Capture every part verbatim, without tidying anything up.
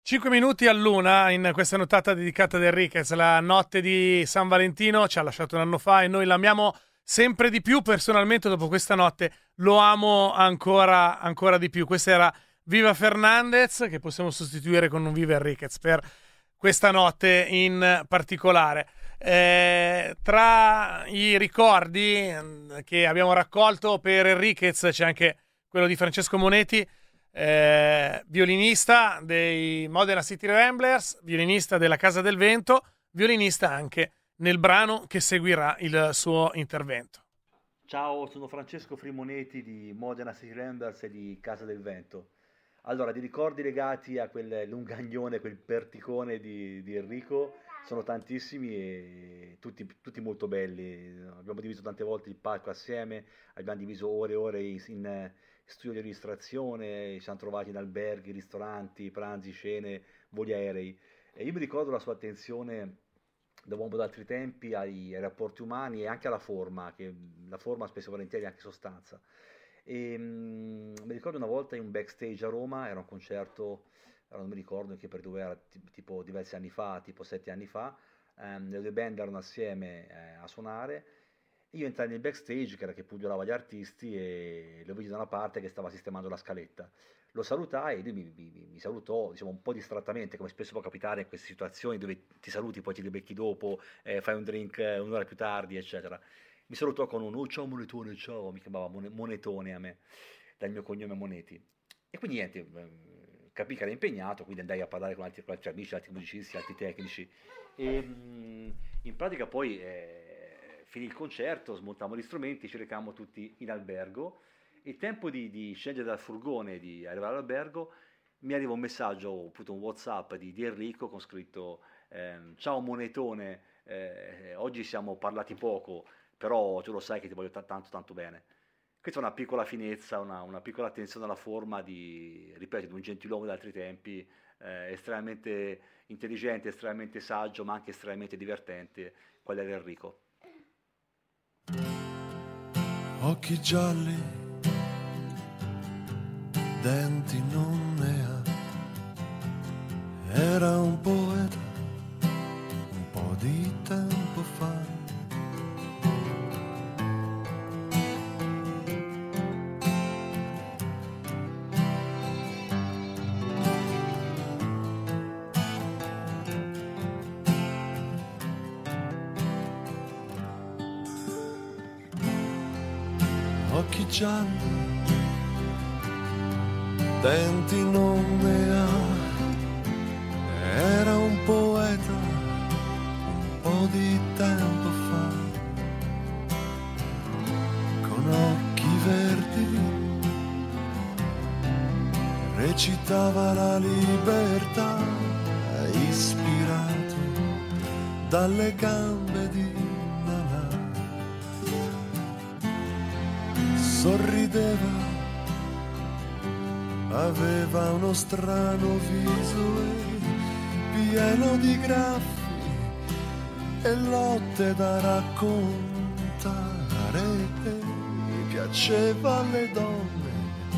cinque minuti all'una in questa nottata dedicata ad Enriquez, la notte di San Valentino, ci ha lasciato un anno fa e noi l'amiamo sempre di più. Personalmente dopo questa notte lo amo ancora, ancora di più. Questa era Viva Fernandez, che possiamo sostituire con un Viva Enriquez per questa notte in particolare. Eh, tra i ricordi che abbiamo raccolto per Enriquez c'è anche quello di Francesco Monetti, eh, violinista dei Modena City Ramblers, violinista della Casa del Vento, violinista anche nel brano che seguirà il suo intervento. Ciao, sono Francesco Frimonetti di Modena City Ramblers e di Casa del Vento. Allora, di ricordi legati a quel lungagnone, quel perticone di, di Enrico, sono tantissimi e tutti, tutti molto belli. Abbiamo diviso tante volte il palco assieme, abbiamo diviso ore e ore in, in studio di registrazione, ci siamo trovati in alberghi, ristoranti, pranzi, cene, voli aerei. E io mi ricordo la sua attenzione da uomo d'altri tempi ai, ai rapporti umani e anche alla forma, che la forma spesso e volentieri è anche sostanza. E, um, mi ricordo una volta in un backstage a Roma, era un concerto, non mi ricordo in che periodo era, tipo diversi anni fa, tipo sette anni fa, um, le due band erano assieme eh, a suonare. Io entrai nel backstage, che era che pugliolava gli artisti, e lo vidi da una parte che stava sistemando la scaletta. Lo salutai e lui mi, mi, mi salutò, diciamo, un po' distrattamente, come spesso può capitare in queste situazioni dove ti saluti, poi ti ribecchi dopo, eh, fai un drink eh, un'ora più tardi, eccetera. Mi salutò con un oh, ciao Monetone, ciao, mi chiamava Monetone a me, dal mio cognome Moneti. E quindi niente, eh, capì che era impegnato, quindi andai a parlare con altri, con altri amici, altri musicisti, altri tecnici. E mh, in pratica poi... Eh, finì il concerto, smontammo gli strumenti, ci recammo tutti in albergo. Il tempo di, di scendere dal furgone e di arrivare all'albergo, mi arriva un messaggio, appunto un WhatsApp di, di Enrico con scritto ehm, ciao Monetone, eh, oggi siamo parlati poco, però tu lo sai che ti voglio t- tanto tanto bene. Questa è una piccola finezza, una, una piccola attenzione alla forma di, ripeto, di un gentiluomo di altri tempi, eh, estremamente intelligente, estremamente saggio, ma anche estremamente divertente, qual era Enrico. Occhi gialli, denti non ne ha, era un poeta un po' di tempo fa. Occhi gialli, denti non ne ha, era un poeta un po' di tempo fa, con occhi verdi, recitava la libertà, ispirato dalle gambe di sorrideva, aveva uno strano viso e pieno di graffi e lotte da raccontare. Gli piaceva alle donne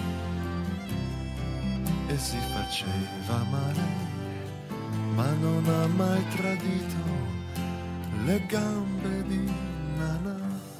e si faceva amare, ma non ha mai tradito le gambe di Nana.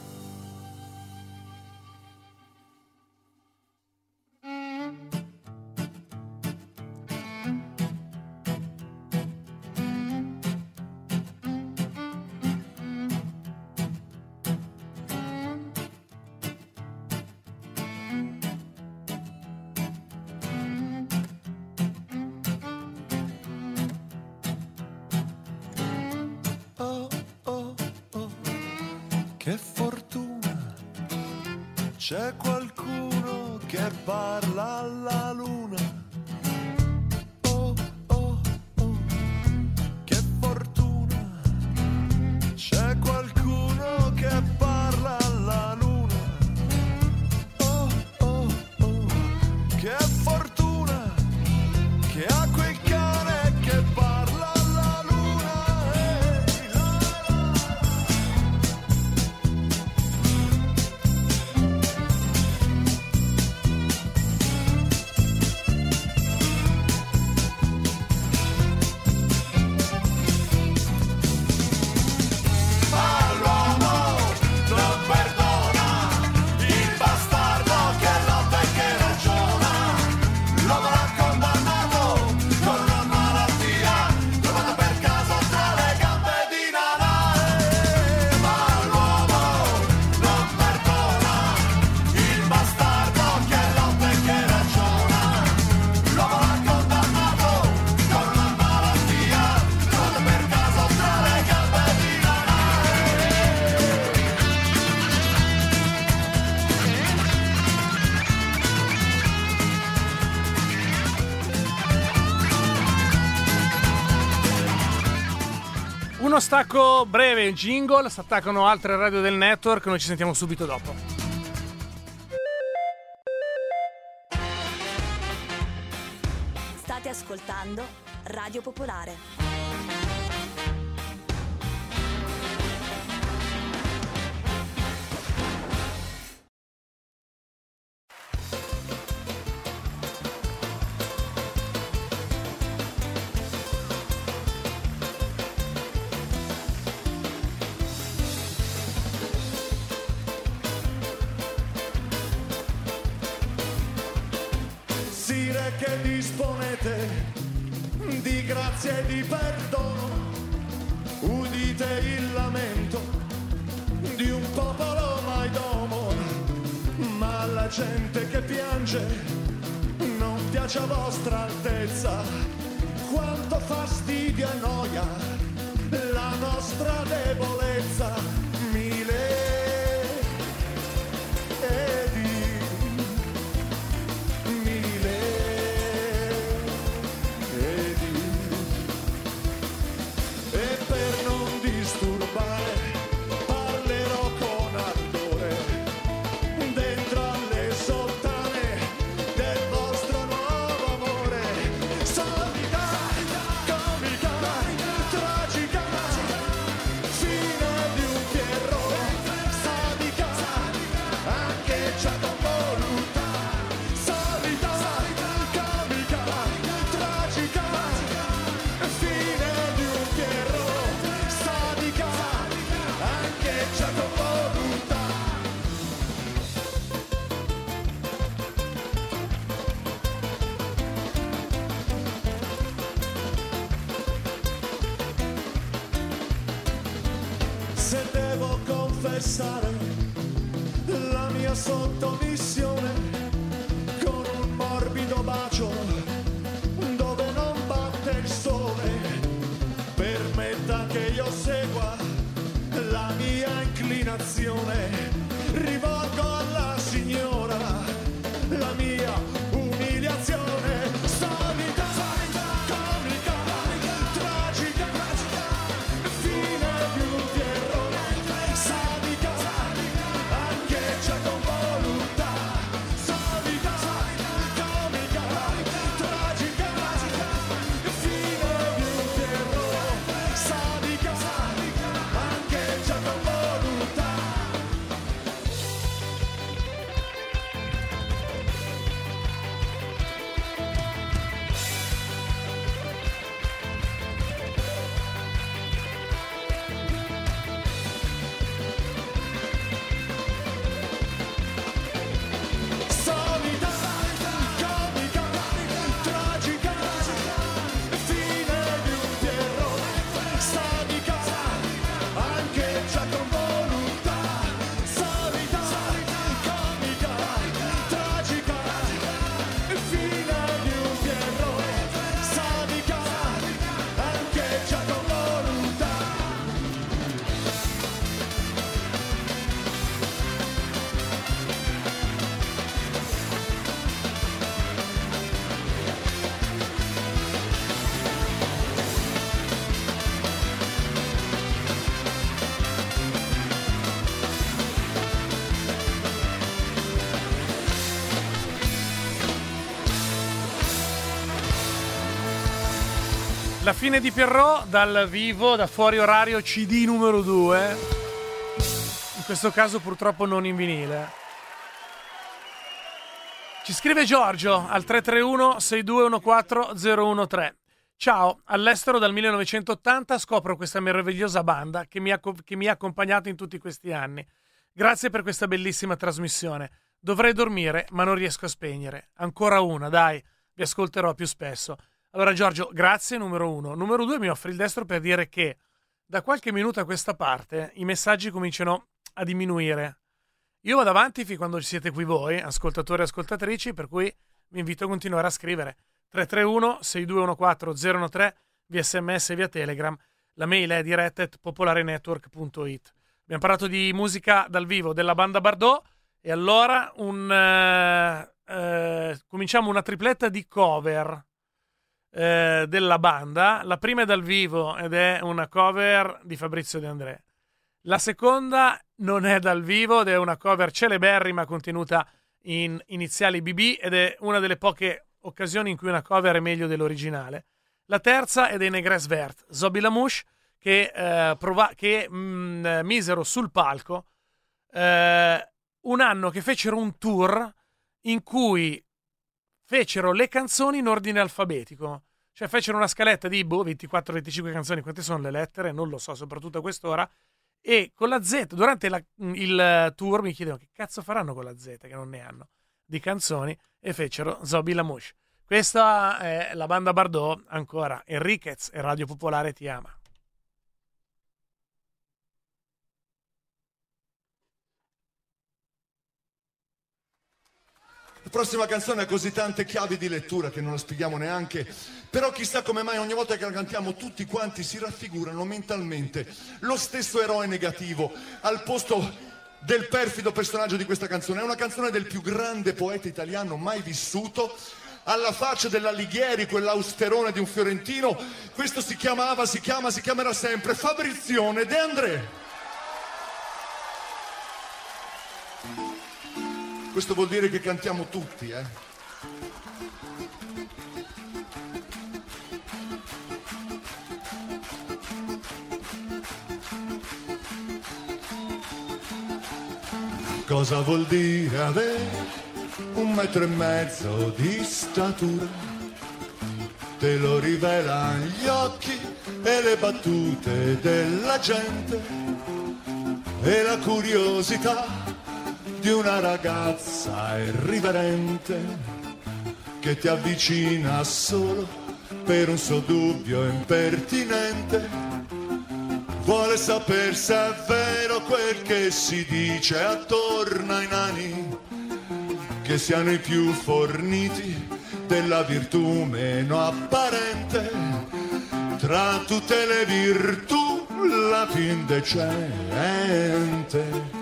Che fortuna, c'è qualcuno che parla alla luna. Oh, oh, oh, che fortuna, c'è qualcuno che parla alla luna. Oh, oh, oh, che fortuna, che ha quel cane che parla alla luna. Ehi, la, la. uno stacco breve, un jingle, si attaccano altre radio del network, noi ci sentiamo subito dopo. State ascoltando Radio Popolare. Che disponete di grazia e di perdono, udite il lamento di un popolo mai domo, ma alla gente che piange non piace a vostra altezza, quanto fastidio e noia la nostra debolezza, mille e di se devo confessare la mia sottomissione con un morbido bacio dove non batte il sole, permetta che io segua la mia inclinazione, rivolgo alla signora la mia umiliazione, solita, comica, tragica, fine di un terrore, sadica, anche già con voluttà, solita, comica, tragica, fine di un terrore, sadica, anche già con voluttà. Solita, comica, tragica, fine di un terrore, sadica, anche già con voluttà. Solita, comica, tragica, fine di un terrore, sadica, anche già con voluttà. La fine di Pierrot dal vivo, da fuori orario C D numero due. In questo caso purtroppo non in vinile. Ci scrive Giorgio al tre tre uno sei due uno quattro zero uno tre. Ciao, all'estero dal millenovecentottanta scopro questa meravigliosa banda che mi ha, che mi ha accompagnato in tutti questi anni. Grazie per questa bellissima trasmissione. Dovrei dormire, ma non riesco a spegnere. Ancora una, dai, vi ascolterò più spesso. Allora Giorgio, grazie numero uno. Numero due, mi offri il destro per dire che da qualche minuto a questa parte i messaggi cominciano a diminuire. Io vado avanti fin quando siete qui voi, ascoltatori e ascoltatrici, per cui vi invito a continuare a scrivere. tre tre uno sei due uno quattro zero uno tre via sms e via Telegram. La mail è diretta at popolarenetwork punto it. Abbiamo parlato di musica dal vivo della banda Bardot e allora un, eh, eh, cominciamo una tripletta di cover. eh, della banda. La prima è dal vivo ed è una cover di Fabrizio De André. La seconda non è dal vivo ed è una cover celeberrima contenuta in iniziali B B ed è una delle poche occasioni in cui una cover è meglio dell'originale. La terza è dei Negres Vert, Zobi Lamouche, che, eh, prova- che mh, misero sul palco eh, un anno che fecero un tour in cui fecero le canzoni in ordine alfabetico. Cioè fecero una scaletta di boh, ventiquattro venticinque canzoni, quante sono le lettere? Non lo so, soprattutto a quest'ora. E con la Z, durante la, il tour, mi chiedevo che cazzo faranno con la Z, che non ne hanno, di canzoni, e fecero Zobi Lamouche. Questa è la banda Bardot, ancora Enriquez e Radio Popolare ti ama. La prossima canzone ha così tante chiavi di lettura che non la spieghiamo neanche, però chissà come mai ogni volta che la cantiamo tutti quanti si raffigurano mentalmente lo stesso eroe negativo al posto del perfido personaggio di questa canzone. È una canzone del più grande poeta italiano mai vissuto, alla faccia dell'Alighieri, quell'austerone di un fiorentino. Questo si chiamava, si chiama, si chiamerà sempre Fabrizione De André. Questo vuol dire che cantiamo tutti, eh? Cosa vuol dire avere un metro e mezzo di statura? Te lo rivelano gli occhi e le battute della gente e la curiosità di una ragazza irriverente che ti avvicina solo per un suo dubbio impertinente. Vuole sapere se è vero quel che si dice attorno ai nani, che siano i più forniti della virtù meno apparente. Tra tutte le virtù la più indecente.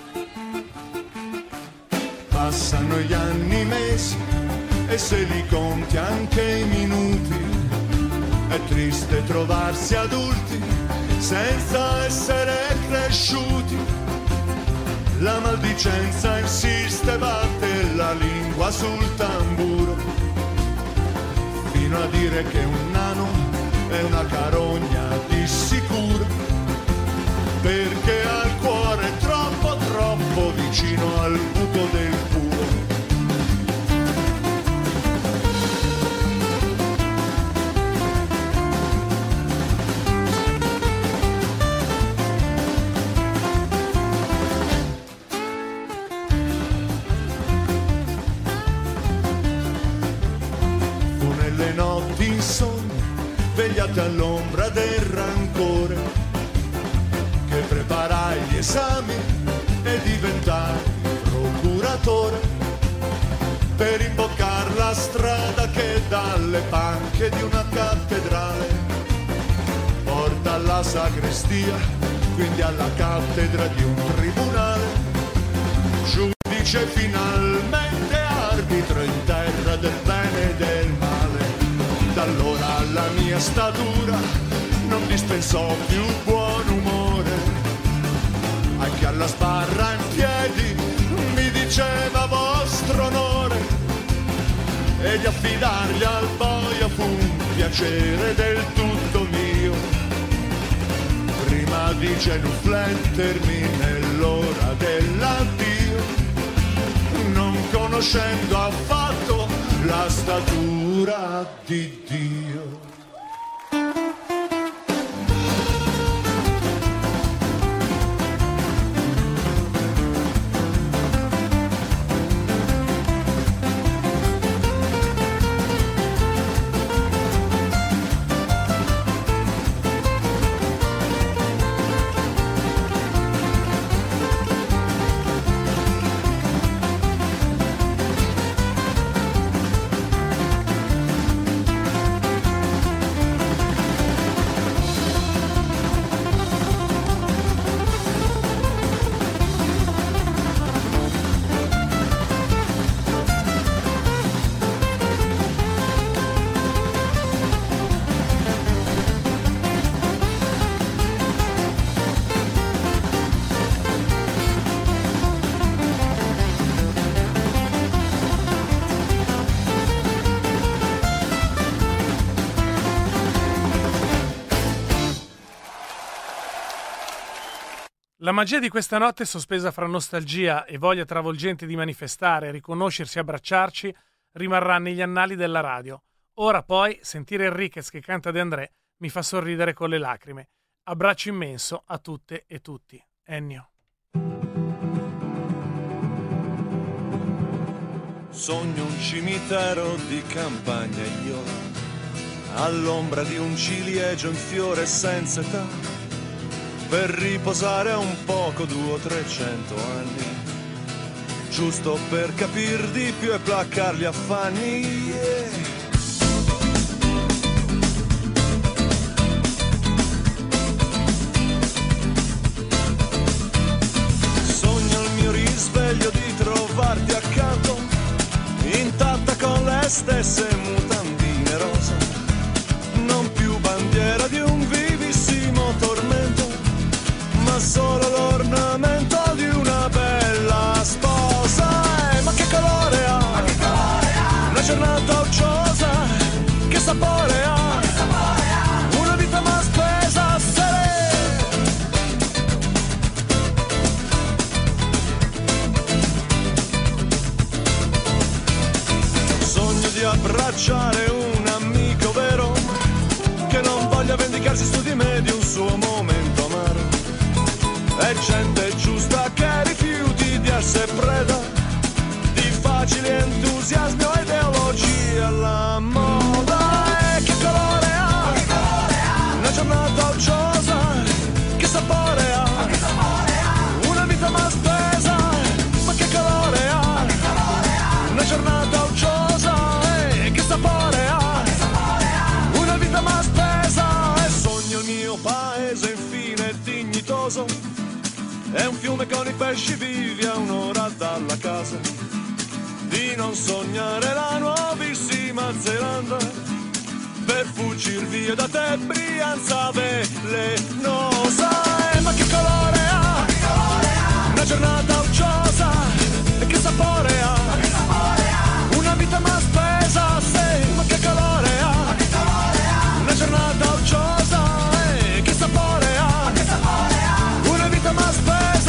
Passano gli anni, i mesi e se li conti anche i minuti. È triste trovarsi adulti senza essere cresciuti. La maldicenza insiste, batte la lingua sul tamburo, fino a dire che un nano è una carogna di sicuro, perché ha il cuore troppo troppo vicino al buco del culo. Fu nelle notti insonni, vegliate all'ombra del rancore, che preparai gli esami e diventai procuratore, per imboccar la strada che dalle panche di una cattedrale porta alla sacrestia, quindi alla cattedra di un tribunale. Giudice finalmente arbitro in terra del bene e del male. Da allora la mia statura non dispensò più buon umore, anche alla sbarra in piedi mi diceva vostro onore, e di affidargli al boia fu un piacere del tutto mio. Prima di genuflettermi nell'ora dell'addio, non conoscendo affatto la statura di Dio. La magia di questa notte, sospesa fra nostalgia e voglia travolgente di manifestare, riconoscersi e abbracciarci, rimarrà negli annali della radio. Ora poi, sentire Enriquez che canta De André mi fa sorridere con le lacrime. Abbraccio immenso a tutte e tutti. Ennio. Sogno un cimitero di campagna e io, all'ombra di un ciliegio in fiore senza età, per riposare un poco due o trecento anni, giusto per capir di più e placar gli affanni. Yeah. Sogno il mio risveglio di trovarti accanto, intatta con le stesse mutandine rosa, non più bandiera di un vivissimo tormento, ma solo l'ornamento di una bella sposa. Eh, ma che colore ha? Ma che colore ha? Una giornata uggiosa, che sapore ha? Ma che sapore ha? Una vita ma spesa, serena. Di abbracciare un amico vero che non voglia vendicarsi su di me di un suo momento amaro, è gente giusta che rifiuti di essere preda di facili entusiasmi o ideologie alla moda. E che colore ha? Che colore ha? Una giornata uggiosa, che sapore ha? Ma che sapore ha? Una vita ma spesa, ma che colore ha? Ma che colore ha? Una giornata uggiosa, sapore ha, una vita ma spesa. E sogno il mio paese infine dignitoso, è un fiume con i pesci vivi a un'ora dalla casa, di non sognare la nuovissima Zelanda, per fuggir via da te Brianza velenosa. E ma che colore ha? Ma che colore ha? Una giornata uggiosa, e che sapore ha? Ma che sapore ha? Una vita ma spesa, sei, ma che colore ha? Ma che colore ha? Una giornata uggiosa, e che sapore ha? Ma che sapore ha? Una vita ma spesa.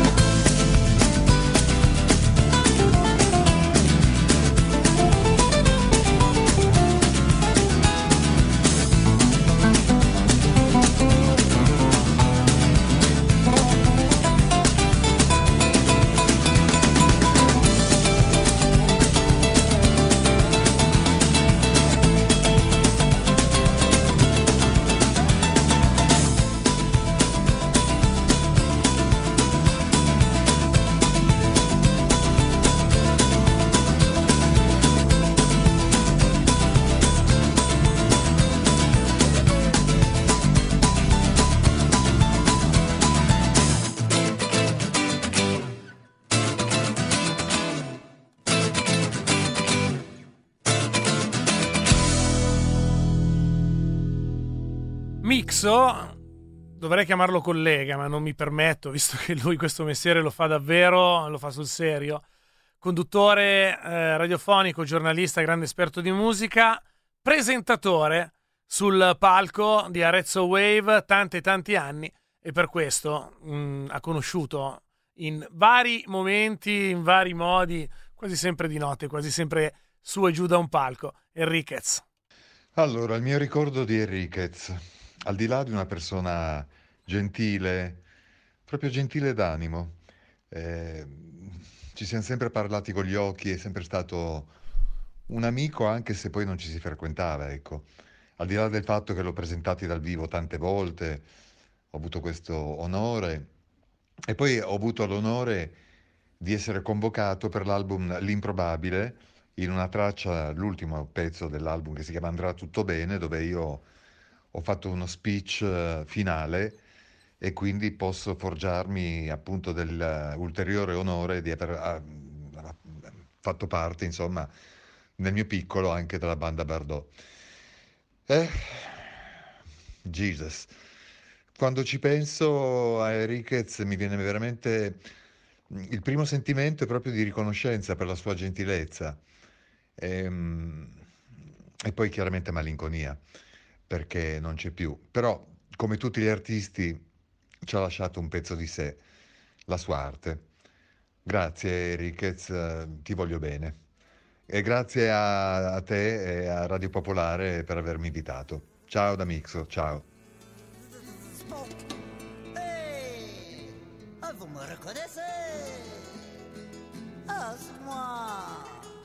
Mixo, dovrei chiamarlo collega, ma non mi permetto, visto che lui questo mestiere lo fa davvero, lo fa sul serio. Conduttore eh, radiofonico, giornalista, grande esperto di musica, presentatore sul palco di Arezzo Wave tanti e tanti anni, e per questo mh, ha conosciuto in vari momenti, in vari modi, quasi sempre di notte, quasi sempre su e giù da un palco, Enriquez. Allora, il mio ricordo di Enriquez, al di là di una persona gentile, proprio gentile d'animo, eh, ci siamo sempre parlati con gli occhi, è sempre stato un amico anche se poi non ci si frequentava, ecco. Al di là del fatto che l'ho presentati dal vivo tante volte, ho avuto questo onore e poi ho avuto l'onore di essere convocato per l'album L'Improbabile, in una traccia, l'ultimo pezzo dell'album che si chiama Andrà tutto bene, dove io ho fatto uno speech uh, finale e quindi posso forgiarmi appunto dell'ulteriore onore di aver uh, fatto parte, insomma, nel mio piccolo anche della banda Bardot. Eh, Jesus, quando ci penso a Enriquez mi viene veramente il primo sentimento è proprio di riconoscenza per la sua gentilezza. E, e poi chiaramente malinconia perché non c'è più, però come tutti gli artisti ci ha lasciato un pezzo di sé, la sua arte. Grazie Enriquez, eh, ti voglio bene. E grazie a, a te e a Radio Popolare per avermi invitato. Ciao da Mixo, ciao. Hey, ah, vous me reconnaissez? Ah, c'est moi.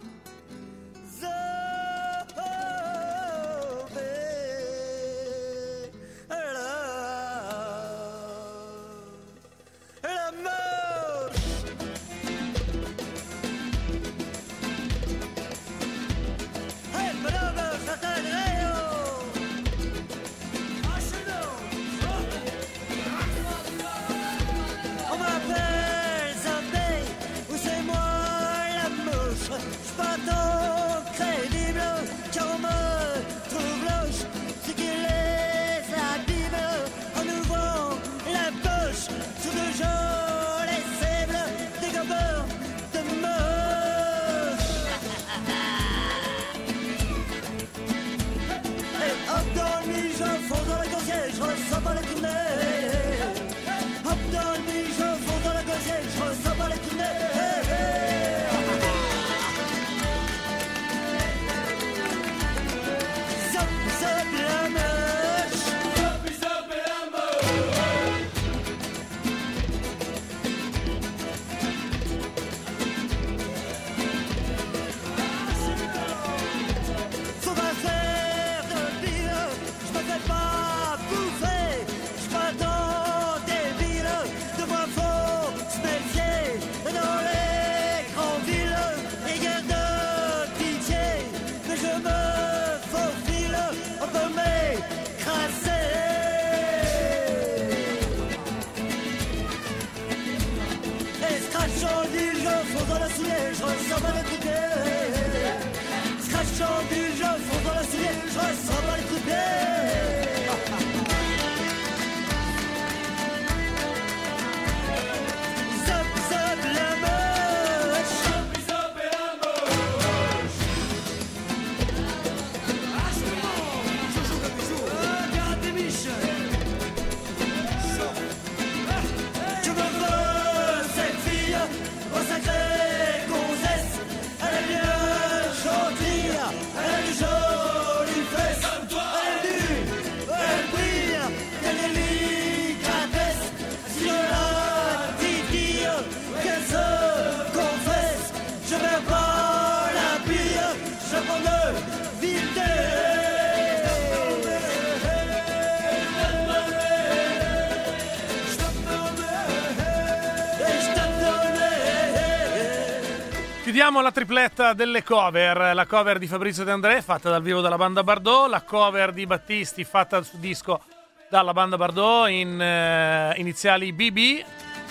Chiudiamo la tripletta delle cover, la cover di Fabrizio De André fatta dal vivo dalla banda Bardot, la cover di Battisti fatta su disco dalla banda Bardot in uh, iniziali B B,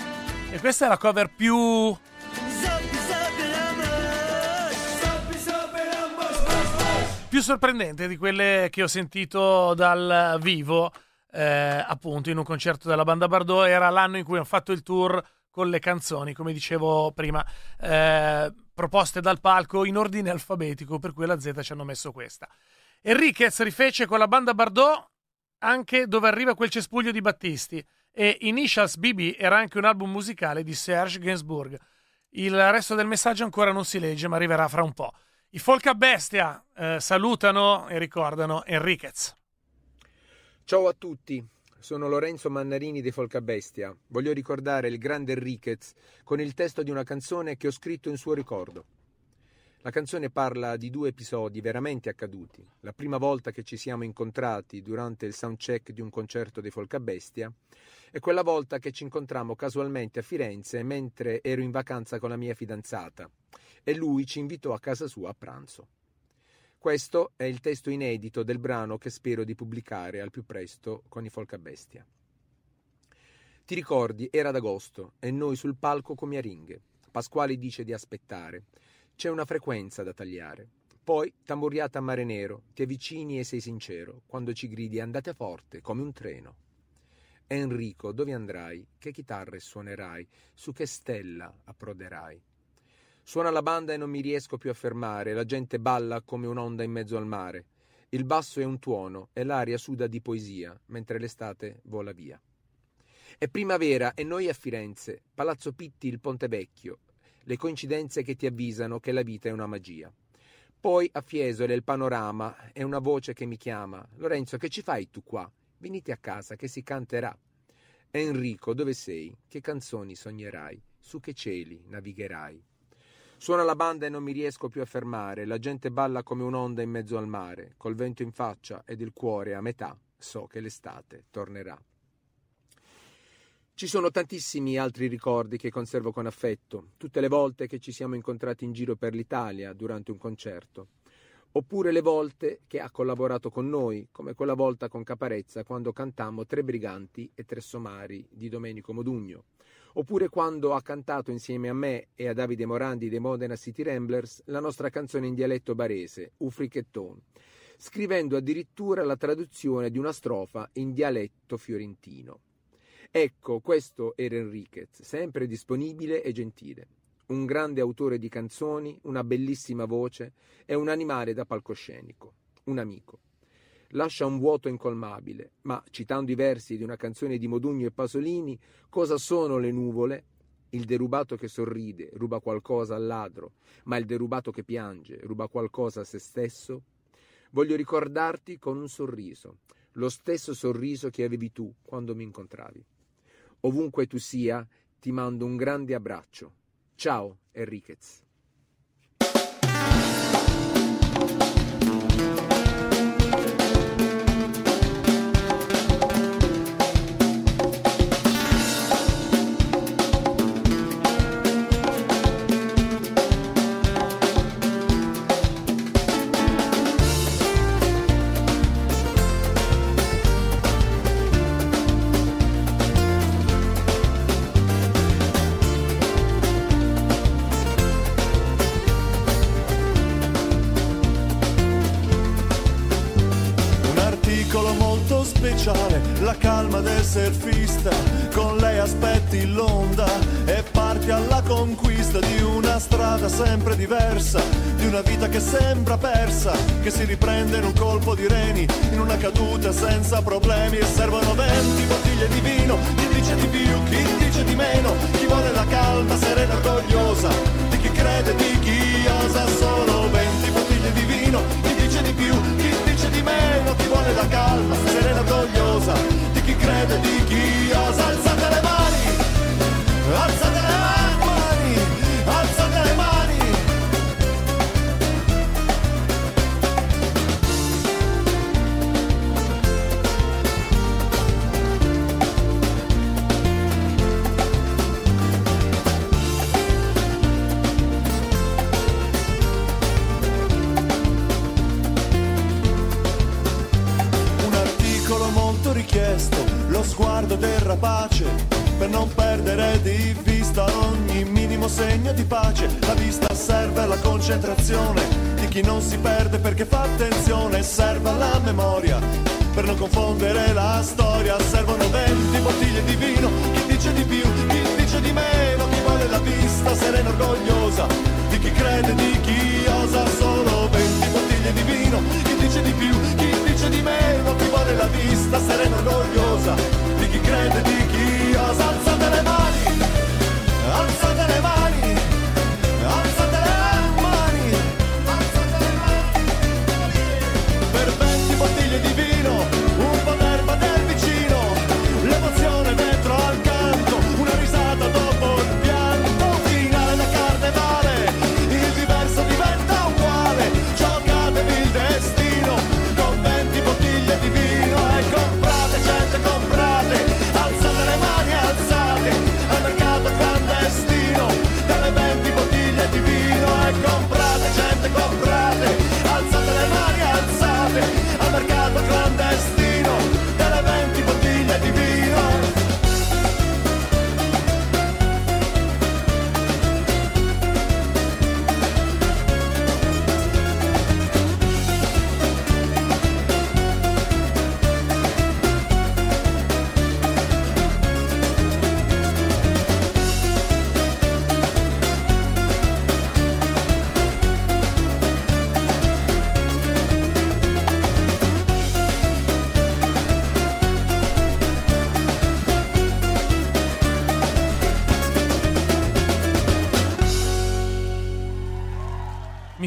e questa è la cover più più sorprendente di quelle che ho sentito dal vivo, eh, appunto in un concerto della banda Bardot. Era l'anno in cui hanno fatto il tour con le canzoni, come dicevo prima, eh, proposte dal palco in ordine alfabetico, per cui la Z ci hanno messo questa. Enriquez rifece con la banda Bardot anche Dove arriva quel cespuglio di Battisti, e Initials B B era anche un album musicale di Serge Gainsbourg. Il resto del messaggio ancora non si legge, ma arriverà fra un po'. I Folk a Bestia eh, salutano e ricordano Enriquez. Ciao a tutti. Sono Lorenzo Mannarini dei Folk a Bestia. Voglio ricordare il grande Enriquez con il testo di una canzone che ho scritto in suo ricordo. La canzone parla di due episodi veramente accaduti. La prima volta che ci siamo incontrati durante il soundcheck di un concerto dei Folk a Bestia e quella volta che ci incontrammo casualmente a Firenze mentre ero in vacanza con la mia fidanzata e lui ci invitò a casa sua a pranzo. Questo è il testo inedito del brano che spero di pubblicare al più presto con i Folk a Bestia. Ti ricordi, era d'agosto e noi sul palco come a ringhe. Pasquale dice di aspettare. C'è una frequenza da tagliare. Poi, tamburiata a Mare Nero, ti avvicini e sei sincero, quando ci gridi andate forte, come un treno. Enrico, dove andrai? Che chitarre suonerai? Su che stella approderai? Suona la banda e non mi riesco più a fermare, la gente balla come un'onda in mezzo al mare. Il basso è un tuono e l'aria suda di poesia, mentre l'estate vola via. È primavera e noi a Firenze, Palazzo Pitti, il Ponte Vecchio, le coincidenze che ti avvisano che la vita è una magia. Poi a Fiesole il panorama, è una voce che mi chiama. Lorenzo, che ci fai tu qua? Venite a casa che si canterà. Enrico, dove sei? Che canzoni sognerai? Su che cieli navigherai? Suona la banda e non mi riesco più a fermare, la gente balla come un'onda in mezzo al mare, col vento in faccia ed il cuore a metà, so che l'estate tornerà. Ci sono tantissimi altri ricordi che conservo con affetto, tutte le volte che ci siamo incontrati in giro per l'Italia durante un concerto, oppure le volte che ha collaborato con noi, come quella volta con Caparezza quando cantammo Tre briganti e tre somari di Domenico Modugno, oppure quando ha cantato insieme a me e a Davide Morandi dei Modena City Ramblers la nostra canzone in dialetto barese, U frichetton, scrivendo addirittura la traduzione di una strofa in dialetto fiorentino. Ecco, questo era Enriquez, sempre disponibile e gentile. Un grande autore di canzoni, una bellissima voce e un animale da palcoscenico, un amico. Lascia un vuoto incolmabile, ma citando i versi di una canzone di Modugno e Pasolini, cosa sono le nuvole? Il derubato che sorride ruba qualcosa al ladro, ma il derubato che piange ruba qualcosa a se stesso? Voglio ricordarti con un sorriso, lo stesso sorriso che avevi tu quando mi incontravi. Ovunque tu sia, ti mando un grande abbraccio. Ciao, Enriquez. La calma del surfista, con lei aspetti l'onda e parti alla conquista di una strada sempre diversa, di una vita che sembra persa, che si riprende in un colpo di reni, in una caduta senza problemi. E servono venti bottiglie di vino, chi dice di più, chi dice di meno, chi vuole la calma serena orgogliosa di chi crede, di chi osa. Solo venti bottiglie di vino, chi dice di più, chi dice di meno, chi vuole la calma serena orgogliosa di chi crede, di chi osa. Alzate le mani, alzate le mani, alzate le mani. Lo sguardo del rapace per non perdere di vista ogni minimo segno di pace. La vista serve alla concentrazione di chi non si perde perché fa attenzione, serve alla memoria per non confondere la storia. Servono venti bottiglie di vino, chi dice di più, chi dice di meno, chi vuole la vista serena orgogliosa di chi crede, di chi osa. Solo venti bottiglie di vino, chi dice di più, chi dice di meno, chi vuole la vista serena orgogliosa di chi crede, di chi osa. Alzate le mani, alzate le mani, alzate le mani, alzate le mani. Per venti bottiglie di vino, un po' d'erba del vicino, l'emozione dentro al canto, una risata dopo il pianto, finale da carnevale, il diverso diventa uguale, giocatevi il destino con venti bottiglie di vino e comprateci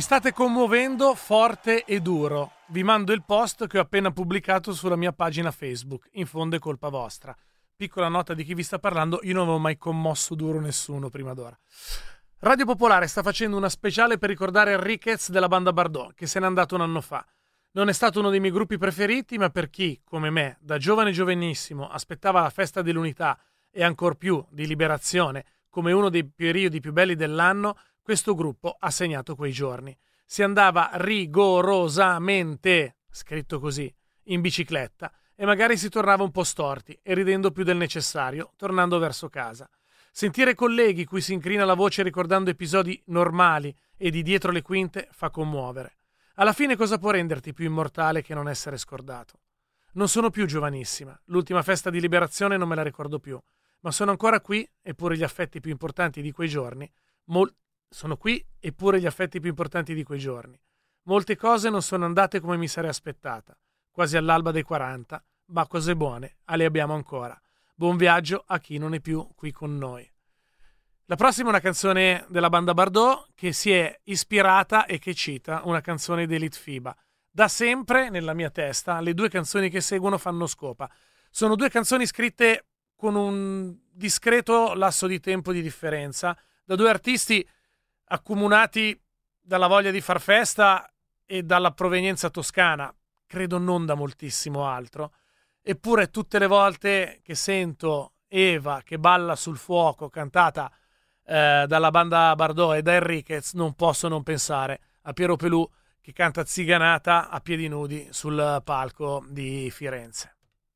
state commuovendo forte e duro. Vi mando il post che ho appena pubblicato sulla mia pagina Facebook. In fondo è colpa vostra. Piccola nota di chi vi sta parlando, io non avevo mai commosso duro nessuno prima d'ora. Radio Popolare sta facendo una speciale per ricordare Enriquez della banda Bardot, che se n'è andato un anno fa. Non è stato uno dei miei gruppi preferiti, ma per chi, come me, da giovane giovanissimo, aspettava la festa dell'unità e ancor più di liberazione, come uno dei periodi più belli dell'anno, questo gruppo ha segnato quei giorni. Si andava rigorosamente, scritto così, in bicicletta, e magari si tornava un po' storti e ridendo più del necessario, tornando verso casa. Sentire colleghi cui si incrina la voce ricordando episodi normali e di dietro le quinte fa commuovere. Alla fine cosa può renderti più immortale che non essere scordato? Non sono più giovanissima, l'ultima festa di liberazione non me la ricordo più, ma sono ancora qui, eppure gli affetti più importanti di quei giorni, mol- sono qui eppure gli affetti più importanti di quei giorni. Molte cose non sono andate come mi sarei aspettata, quasi all'alba dei quaranta, ma cose buone le abbiamo ancora. Buon viaggio a chi non è più qui con noi. La prossima è una canzone della banda Bardot che si è ispirata e che cita una canzone di Litfiba. Da sempre, nella mia testa, le due canzoni che seguono fanno scopa. Sono due canzoni scritte con un discreto lasso di tempo di differenza, da due artisti accomunati dalla voglia di far festa e dalla provenienza toscana, credo non da moltissimo altro. Eppure tutte le volte che sento Eva che balla sul fuoco, cantata eh, dalla banda Bardot e da Enriquez, non posso non pensare a Piero Pelù che canta Ziganata a piedi nudi sul palco di Firenze.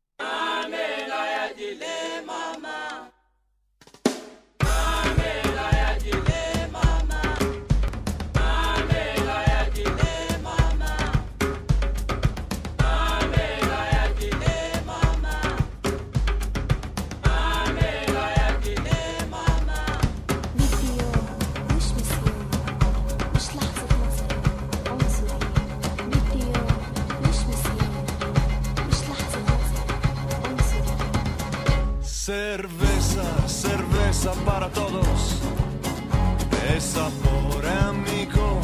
Cerveza, cerveza para todos, de sapore amico,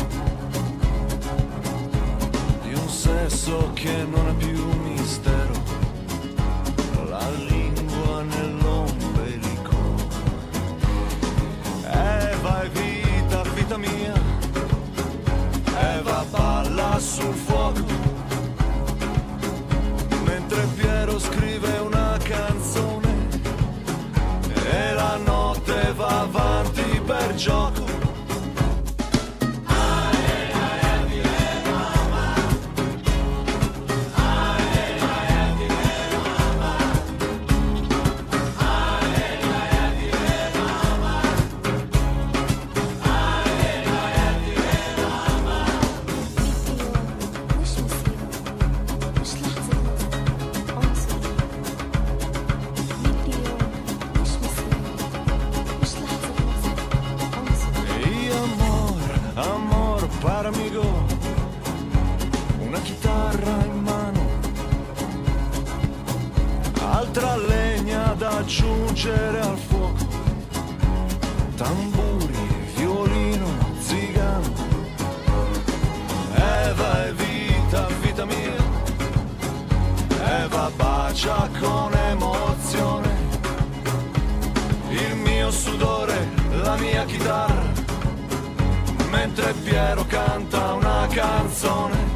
di un sesso che non ha più mistero, la lingua nell'ombelico. Eva è vita, vita mia, Eva balla sul fuoco, mentre Piero scrive una canzone. E la notte va avanti per gioco. Una chitarra in mano, altra legna da aggiungere al fuoco, tamburi, violino, zigano. Eva è vita, vita mia, Eva bacia con emozione, il mio sudore, la mia chitarra, mentre Piero canta una canzone.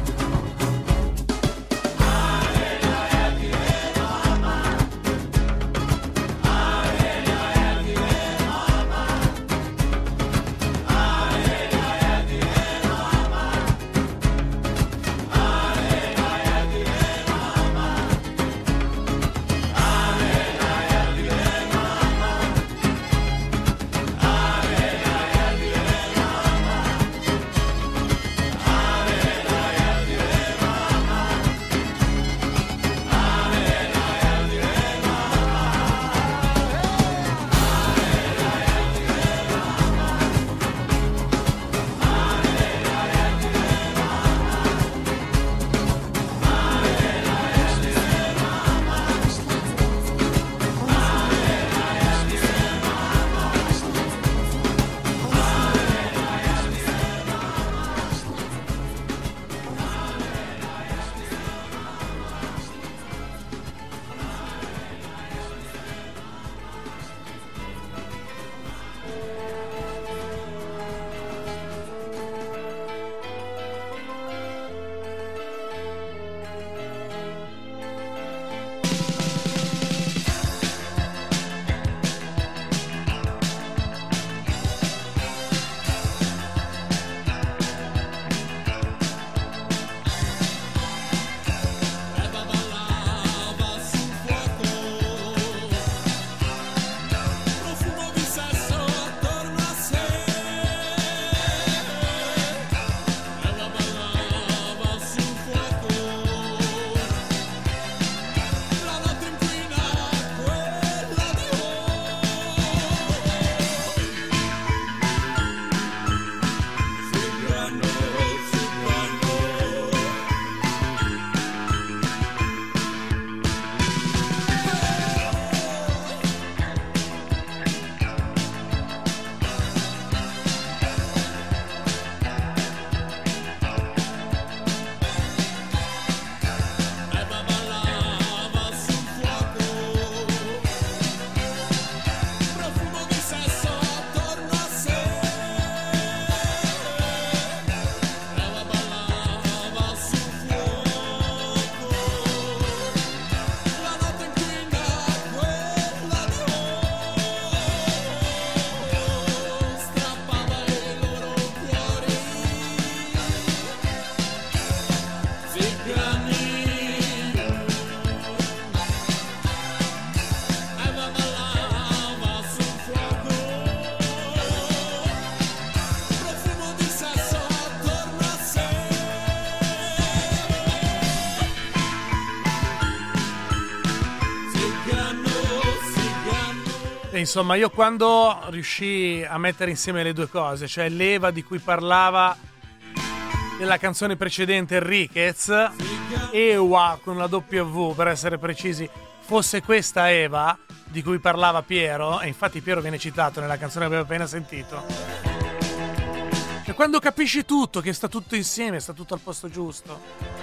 E insomma, io quando riuscii a mettere insieme le due cose, cioè l'Eva di cui parlava nella canzone precedente Enriquez, Ewa con la W per essere precisi, fosse questa Eva di cui parlava Piero, e infatti Piero viene citato nella canzone che abbiamo appena sentito, cioè quando capisci tutto, che sta tutto insieme, sta tutto al posto giusto.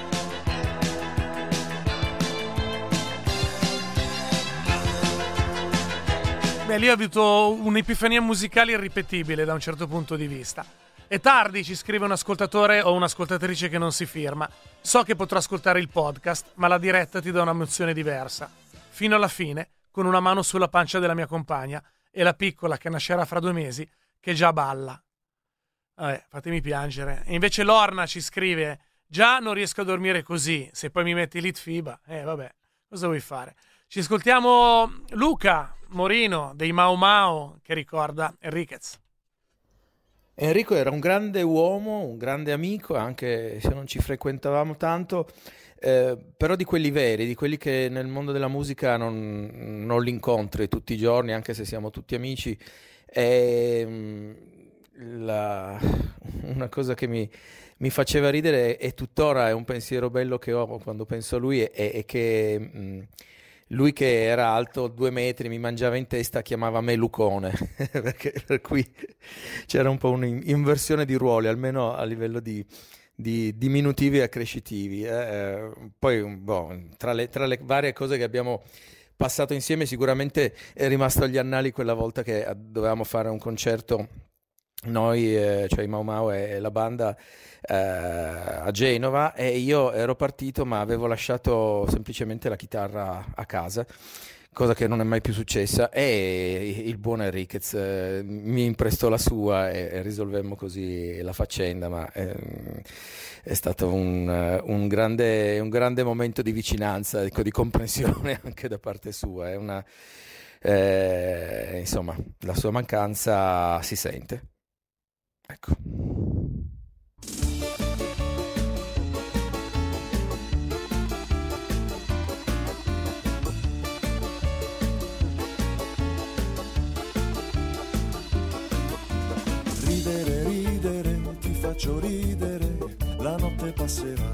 Beh, lì ho avuto un'epifania musicale irripetibile da un certo punto di vista. È tardi, ci scrive un ascoltatore o un'ascoltatrice che non si firma. So che potrò ascoltare il podcast, ma la diretta ti dà un'emozione diversa. Fino alla fine, con una mano sulla pancia della mia compagna e la piccola che nascerà fra due mesi, che già balla. Vabbè, fatemi piangere. E invece Lorna ci scrive: già non riesco a dormire così, se poi mi metti l'Itfiba, eh vabbè, cosa vuoi fare? Ci ascoltiamo Luca Morino dei Mau Mau che ricorda Enriquez. Enrico era un grande uomo, un grande amico, anche se non ci frequentavamo tanto, eh, però di quelli veri, di quelli che nel mondo della musica non, non li incontri tutti i giorni, anche se siamo tutti amici. E, la, una cosa che mi, mi faceva ridere e tuttora è un pensiero bello che ho quando penso a lui, è, è che... Mh, lui che era alto due metri, mi mangiava in testa, chiamava me Lucone, perché per cui c'era un po' un'inversione di ruoli, almeno a livello di, di diminutivi e accrescitivi. Eh, poi, boh, tra, le, tra le varie cose che abbiamo passato insieme, sicuramente è rimasto agli annali quella volta che dovevamo fare un concerto, noi, eh, cioè i Mau Mau e la banda, eh, a Genova, e io ero partito ma avevo lasciato semplicemente la chitarra a casa, cosa che non è mai più successa, e il buon Enriquez eh, mi imprestò la sua e, e risolvemmo così la faccenda, ma eh, è stato un, un, grande, un grande momento di vicinanza, ecco, di comprensione anche da parte sua. È una, eh, insomma, la sua mancanza si sente. Ecco. Ridere, ridere, ti faccio ridere, la notte passerà.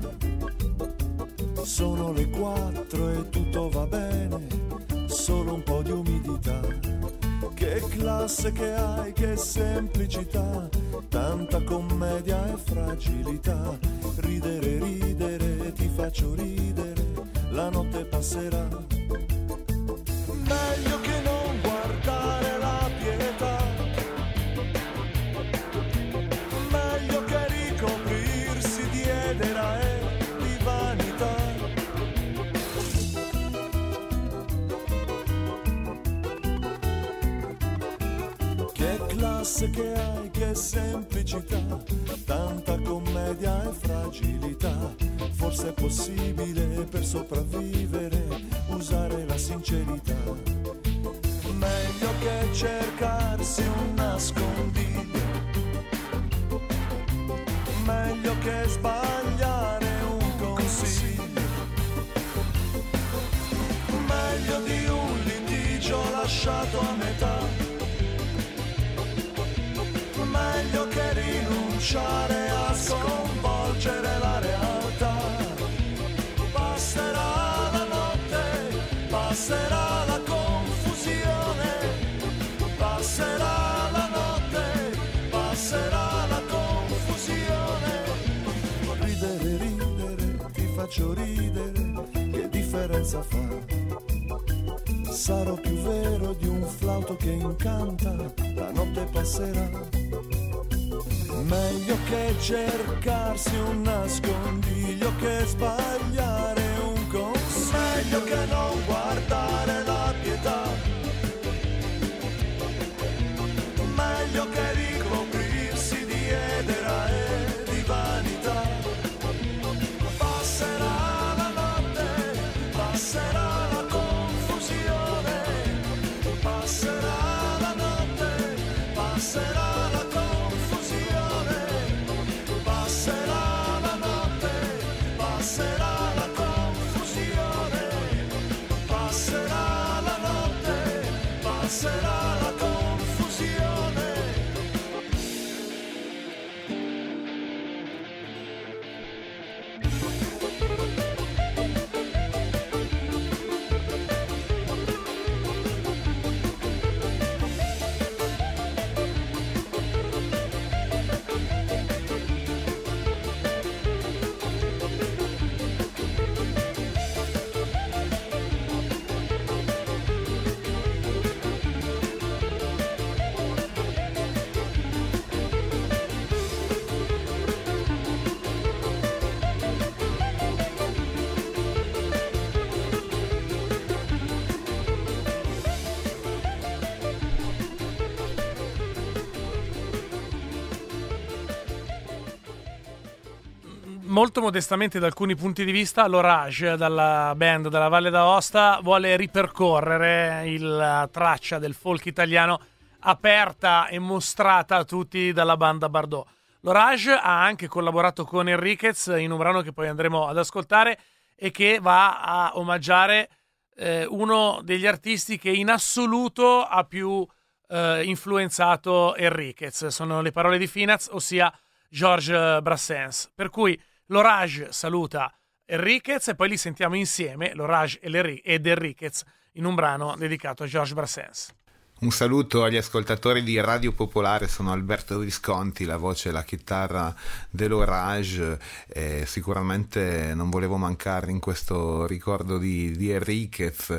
Sono le quattro e tutto va bene, solo un po' di umidità. Che classe che hai, che semplicità, tanta commedia e fragilità. Ridere, ridere, ti faccio ridere, la notte passerà. Meglio che non guardare la pietà, meglio che ricoprirsi di edera e di vanità. Che classe che hai, che semplicità, tanta commedia e fragilità. Forse è possibile per sopravvivere usare la sincerità. Meglio che cercarsi un nascondiglio, meglio che sbagliare un consiglio, meglio di un litigio lasciato a metà, meglio che rinunciare a sconvolgere la realtà. Passerà la notte, passerà la confusione, passerà la notte, passerà la confusione. Ridere, ridere, ti faccio ridere, che differenza fa? Sarò più vero di un flauto che incanta, la notte passerà. Meglio che cercarsi un nascondiglio, che sbagliare un consiglio, meglio che non guardare la pietà, meglio che ricoprirsi di edera e di vanità. Passerà la notte, passerà la confusione, passerà la notte, passerà la confusione, passerà la notte, passerà la confusione, passerà la notte, passerà la confusione. Molto modestamente, da alcuni punti di vista, l'Orage, dalla band della Valle d'Aosta, vuole ripercorrere il, la traccia del folk italiano aperta e mostrata a tutti dalla banda Bardot. L'Orage ha anche collaborato con Enriquez in un brano che poi andremo ad ascoltare e che va a omaggiare eh, uno degli artisti che in assoluto ha più eh, influenzato Enriquez. Sono le parole di Finaz, ossia Georges Brassens. Per cui l'Orage saluta Enriquez e poi li sentiamo insieme, l'Orage ed Enriquez, in un brano dedicato a Georges Brassens. Un saluto agli ascoltatori di Radio Popolare, sono Alberto Visconti, la voce e la chitarra dell'Orage, e sicuramente non volevo mancare in questo ricordo di, di Enriquez,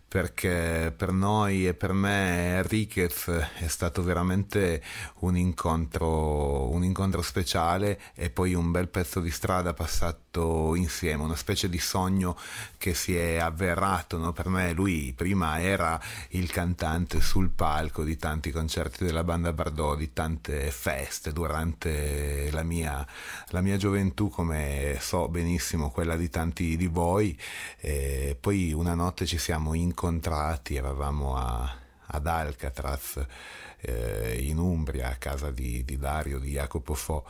perché per noi e per me Enriquez è stato veramente un incontro, un incontro speciale e poi un bel pezzo di strada passato insieme, una specie di sogno che si è avverato, no? Per me lui prima era il cantante sul palco di tanti concerti della banda Bardot, di tante feste durante la mia, la mia gioventù, come so benissimo quella di tanti di voi, e poi una notte ci siamo incontrati incontrati, eravamo a, ad Alcatraz eh, in Umbria, a casa di, di Dario, di Jacopo Fo,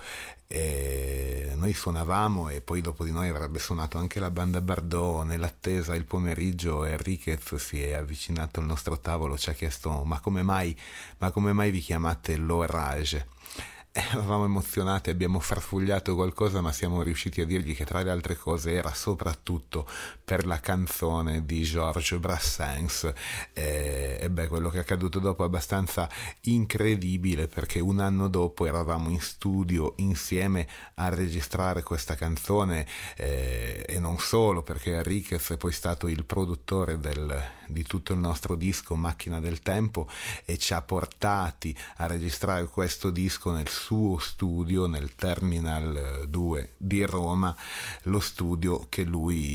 e noi suonavamo e poi dopo di noi avrebbe suonato anche la banda Bardot. Nell'attesa il pomeriggio Enriquez si è avvicinato al nostro tavolo, ci ha chiesto ma come mai, ma come mai vi chiamate l'Orage? Eravamo emozionati, abbiamo farfugliato qualcosa, ma siamo riusciti a dirgli che tra le altre cose era soprattutto per la canzone di Georges Brassens. E, e beh, quello che è accaduto dopo è abbastanza incredibile, perché un anno dopo eravamo in studio insieme a registrare questa canzone, eh, e non solo, perché Enriquez è poi stato il produttore del, di tutto il nostro disco Macchina del Tempo e ci ha portati a registrare questo disco nel suo studio nel Terminal due di Roma, lo studio che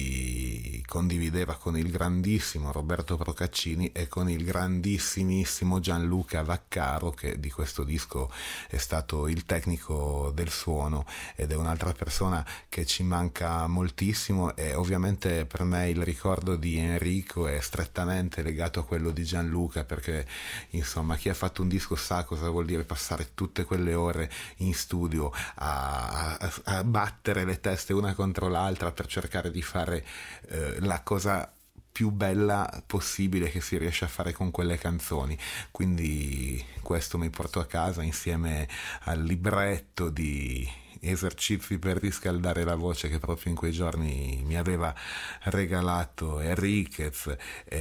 lui condivideva con il grandissimo Roberto Procaccini e con il grandissimissimo Gianluca Vaccaro, che di questo disco è stato il tecnico del suono ed è un'altra persona che ci manca moltissimo. E ovviamente per me il ricordo di Enrico è strettamente legato a quello di Gianluca, perché insomma chi ha fatto un disco sa cosa vuol dire passare tutte quelle ore in studio a, a, a battere le teste una contro l'altra per cercare di fare eh, la cosa più bella possibile che si riesce a fare con quelle canzoni. Quindi questo mi porto a casa insieme al libretto di esercizi per riscaldare la voce che proprio in quei giorni mi aveva regalato Enriquez,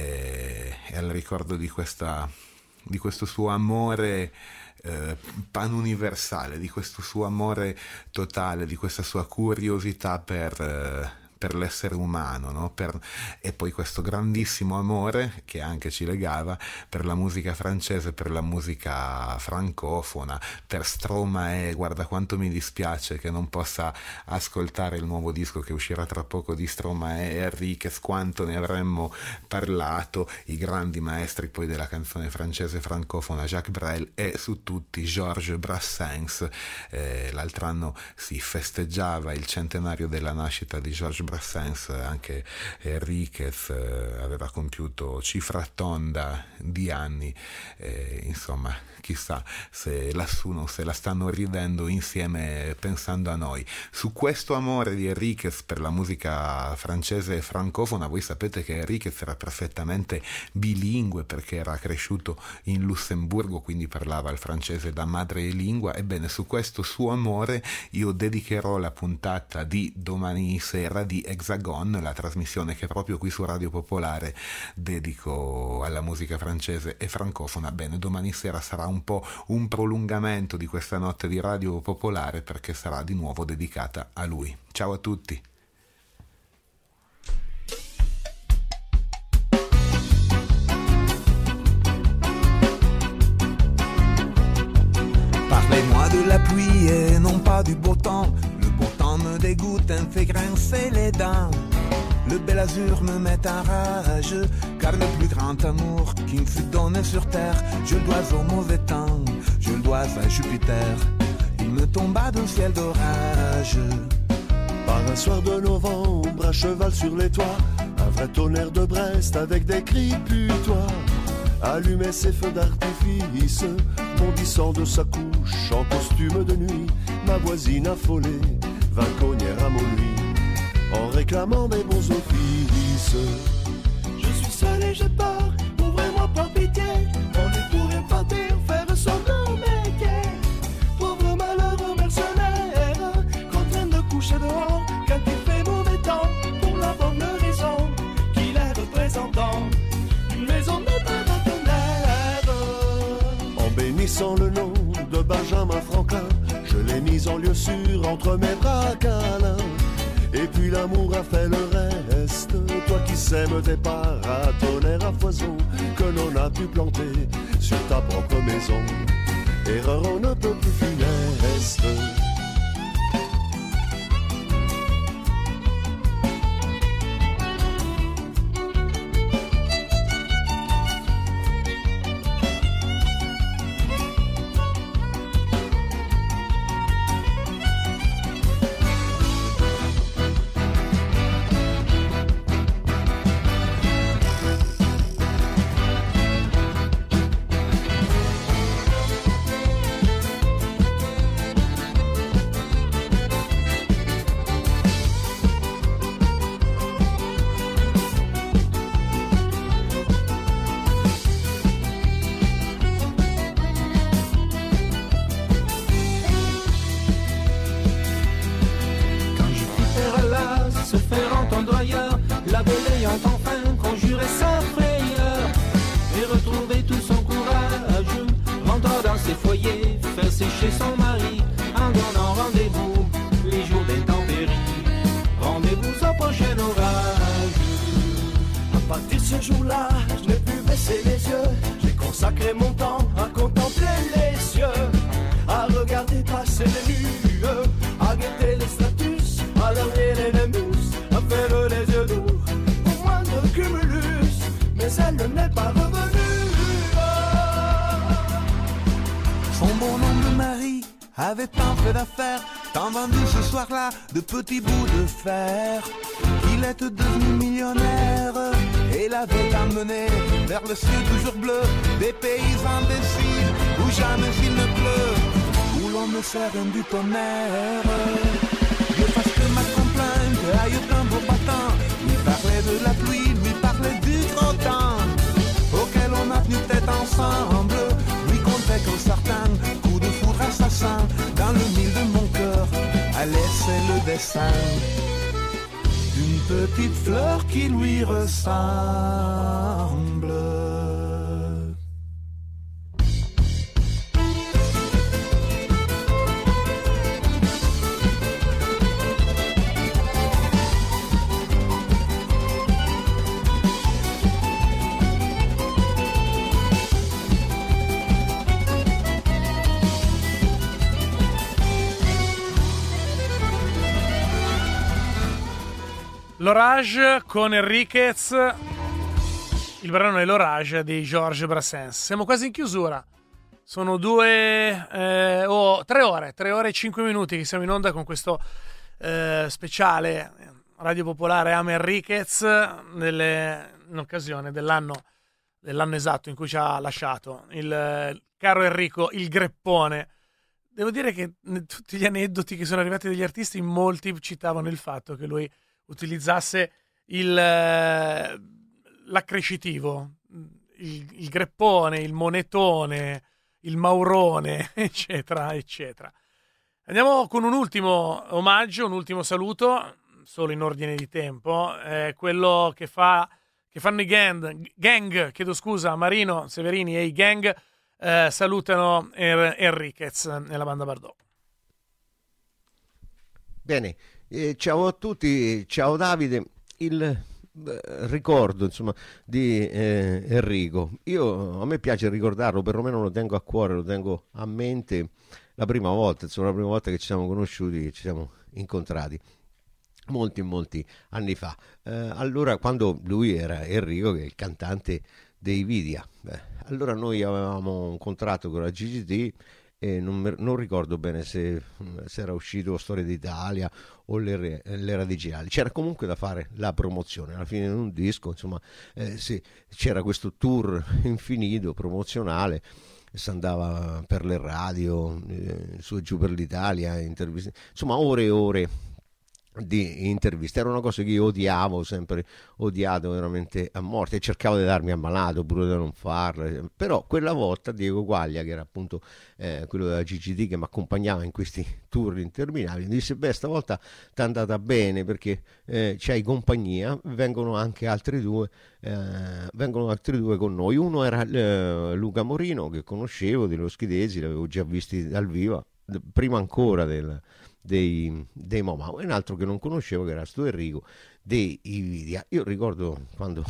e, e al ricordo di questa di questo suo amore eh, panuniversale, di questo suo amore totale, di questa sua curiosità per eh, per l'essere umano, no? Per, e poi questo grandissimo amore che anche ci legava per la musica francese, per la musica francofona, per Stromae. Guarda quanto mi dispiace che non possa ascoltare il nuovo disco che uscirà tra poco di Stromae e Enriquez, quanto ne avremmo parlato, i grandi maestri poi della canzone francese francofona, Jacques Brel, e su tutti Georges Brassens. Eh, l'altro anno si festeggiava il centenario della nascita di Georges Brassens, anche Enriquez eh, aveva compiuto cifra tonda di anni, eh, insomma chissà se lassù non se la stanno ridendo insieme pensando a noi. Su questo amore di Enriquez per la musica francese e francofona, voi sapete che Enriquez era perfettamente bilingue perché era cresciuto in Lussemburgo, quindi parlava il francese da madrelingua. Ebbene, su questo suo amore io dedicherò la puntata di domani sera di Hexagon, la trasmissione che proprio qui su Radio Popolare dedico alla musica francese e francofona. Bene, domani sera sarà un po' un prolungamento di questa notte di Radio Popolare perché sarà di nuovo dedicata a lui. Ciao a tutti. Parlez-moi de la pluie et non pas du beau temps. Le beau temps me dégoûte et me fait grincer les dents. Le bel azur me met en rage, car le plus grand amour qui me fut donné sur terre, je le dois au mauvais temps, je le dois à Jupiter. Il me tomba d'un ciel d'orage. Par un soir de novembre, à cheval sur les toits, un vrai tonnerre de Brest avec des cris putois allumait ses feux d'artifice, bondissant de sa couche en costume de nuit. Ma voisine affolée vint cogner à mon lit en réclamant mes bons offices. Je suis seul et j'ai peur, ouvrez-moi par pitié. On est pour rien partir, faire semblant métier. Pauvre malheureux mercenaire, contraint de coucher dehors quand il fait mauvais temps, pour la bonne raison qu'il est représentant d'une maison de paratonnerre. En bénissant le nom de Benjamin Franklin, je l'ai mis en lieu sûr entre mes bras câlins. Et puis l'amour a fait le reste. Toi qui sèmes tes paratonnerres à foison, que l'on a pu planter sur ta propre maison. Erreur on ne peut plus funeste. Chez son mari, en donnant rendez-vous les jours d'intempéries. Rendez-vous au prochain orage. À partir de ce jour-là, je n'ai plus baissé les yeux. J'ai consacré mon temps à contempler les cieux, à regarder passer les nues, à guetter les stratus, à laver les némus, à faire les yeux doux au moindre cumulus. Mais elle n'est pas revenue. Son bon nom de mari avait tant fait d'affaires, tant vendu ce soir-là de petits bouts de fer, qu'il est devenu millionnaire et l'avait emmené vers le ciel toujours bleu des pays indécis où jamais il ne pleut, où l'on me sert du tonnerre. Je fasse que ma complainte aille au tambour battant, lui parler de la pluie, lui parler du gros temps auquel on a tenu tête ensemble, lui conter qu'un certain coup de foudre assassin dans le mille de mon cœur a laissé le dessin d'une petite fleur qui lui ressemble. L'Orage con Enriquez, il brano è l'Orage di Georges Brassens. Siamo quasi in chiusura, sono due eh, o oh, tre ore, tre ore e cinque minuti che siamo in onda con questo eh, speciale Radio Popolare ama Enriquez nelle, in occasione dell'anno, dell'anno esatto in cui ci ha lasciato il eh, caro Enrico, il Greppone. Devo dire che tutti gli aneddoti che sono arrivati dagli artisti, molti citavano il fatto che lui utilizzasse il, eh, l'accrescitivo, il, il greppone, il monetone, il maurone, eccetera, eccetera. Andiamo con un ultimo omaggio, un ultimo saluto, solo in ordine di tempo, eh, quello che, fa, che fanno i gang, gang, chiedo scusa, Marino, Severini e i gang, eh, salutano er- Enriquez nella banda Bardot. Bene, eh, ciao a tutti, ciao Davide. Il eh, ricordo insomma di eh, Enrico, io a me piace ricordarlo, perlomeno lo tengo a cuore, lo tengo a mente. La prima volta, insomma, la prima volta che ci siamo conosciuti, ci siamo incontrati molti molti anni fa. Eh, allora, quando lui era Enrico, che è il cantante dei Vidia, beh, allora noi avevamo un contratto con la G G T e non, non ricordo bene se, se era uscito Storia d'Italia o l'era, l'era digitale. C'era comunque da fare la promozione alla fine di un disco, insomma, eh, sì, c'era questo tour infinito promozionale. Si andava per le radio, eh, su e giù per l'Italia, interviste, insomma ore e ore di interviste. Era una cosa che io odiavo, sempre odiato veramente a morte, e cercavo di darmi ammalato pure da non farlo. Però quella volta Diego Quaglia, che era appunto eh, quello della G G T che mi accompagnava in questi tour interminabili, mi disse: beh, stavolta ti è andata bene perché eh, c'hai compagnia, vengono anche altri due eh, vengono altri due con noi. Uno era eh, Luca Morino, che conoscevo, dello Schidesi, l'avevo già visti dal vivo prima ancora del dei, dei Momau, e un altro che non conoscevo, che era sto Enrico dei Vidia. Io ricordo quando